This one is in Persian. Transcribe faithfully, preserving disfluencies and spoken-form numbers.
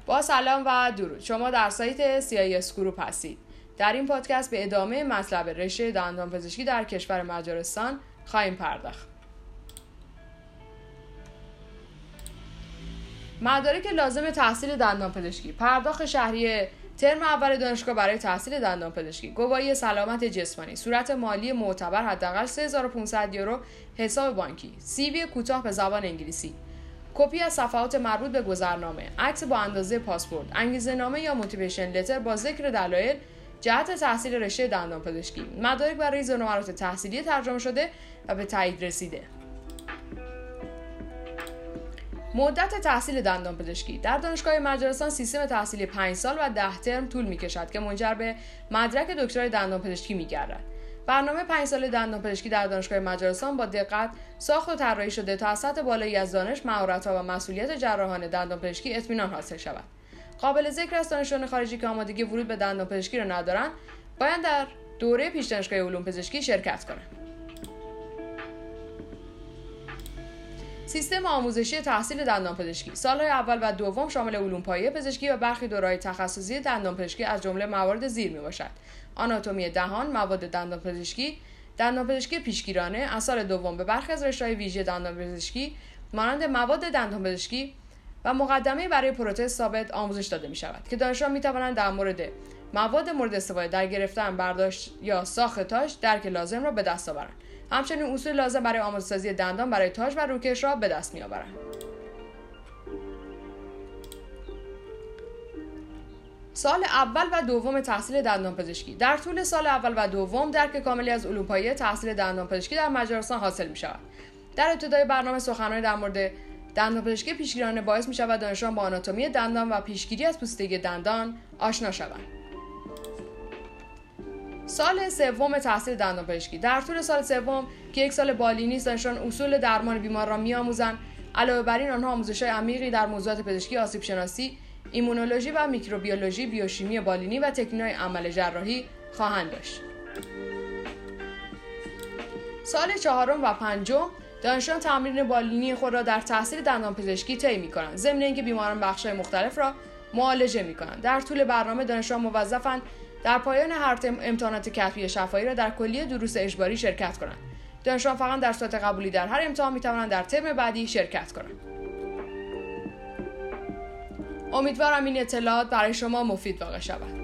با سلام و درود. شما در سایت سی آی اس گروپ هستید. در این پادکست به ادامه مطلب رشته دندانپزشکی در کشور مجارستان خواهیم پرداخت. مدارک لازم تحصیل دندانپزشکی: پرداخت شهریه ترم اول دانشگاه برای تحصیل دندانپزشکی، گواهی سلامت جسمانی، صورت مالی معتبر حداقل سه هزار و پانصد یورو حساب بانکی، سی وی کوتاه به زبان انگلیسی، کپی از صفحات مربوط به گذرنامه، عکس با اندازه پاسپورت، انگیزه‌نامه یا موتیویشن لتر با ذکر دلایل جهت تحصیل رشته دندانپزشکی، مدارک برای نمرات تحصیلی ترجمه شده و به تایید رسیده. مدت تحصیل دندانپزشکی: در دانشگاه مجارستان سیستم تحصیلی پنج سال و ده ترم طول می‌کشد که منجر به مدرک دکترای دندانپزشکی می‌گردد. برنامه پنج ساله دندانپزشکی در دانشگاه مجارستان با دقت ساخت و طراحی شده تا از سطح بالایی از دانش، مهارت‌ها و مسئولیت جراحان دندانپزشکی اطمینان حاصل شود. قابل ذکر است دانشجویان خارجی که آمادگی ورود به دندانپزشکی را ندارند، باید در دوره پیش دانشگاه علوم پزشکی شرکت کنند. سیستم آموزشی تحصیل دندانپزشکی: سال‌های اول و دوم شامل علوم پایه پزشکی و برخی دوره‌های تخصصی دندانپزشکی از جمله موارد زیر میباشد: آناتومی دهان، مواد دندانپزشکی، دندانپزشکی پیشگیرانه. از سال دوم به برخی از رشته‌های ویژه دندانپزشکی مانند مواد دندانپزشکی و مقدمه برای پروتز ثابت آموزش داده می‌شود که دانشجویان می‌توانند در مورد مواد مورد استفاده در گرفتن، برداشت یا ساخت تاج درک لازم را به دست آورند. همچنین اصول لازم برای آماده‌سازی دندان برای تاج و روکش را به دست می‌آورند. سال اول و دوم تحصیل دندانپزشکی: در طول سال اول و دوم درک کاملی از علوم پایه تحصیل دندانپزشکی در مجارستان حاصل می‌شود. در ابتدای برنامه سخنرانی در مورد دندانپزشکی پیشگیرانه باعث می‌شود دانشجویان با آناتومی دندان و پیشگیری از پوسیدگی دندان آشنا شوند. سال سوم تحصیل دندانپزشکی: در طول سال سوم که یک سال بالینی است، دانشجویان اصول درمان بیمار را می‌آموزند. علاوه بر این آنها آموزش‌های عمیقی در موضوعات پزشکی، آسیب شناسی، ایمونولوژی و میکروبیولوژی، بیوشیمی بالینی و تکنیک‌های عمل جراحی خواهند داشت. سال چهارم و پنجم دانشجویان تمرین بالینی خود را در تحصیل دندانپزشکی طی می‌کنند، ضمن اینکه بیماران بخش‌های مختلف را معالجه می‌کنند. در طول برنامه دانشجویان موظفند در پایان هر ترم امتحانات کتبی شفاهی را در کلیه دروس اجباری شرکت کنند. دانشجویان فقط در صورت قبولی در هر امتحان می‌توانند در ترم بعدی شرکت کنند. امیدوارم این اطلاعات برای شما مفید واقع شود.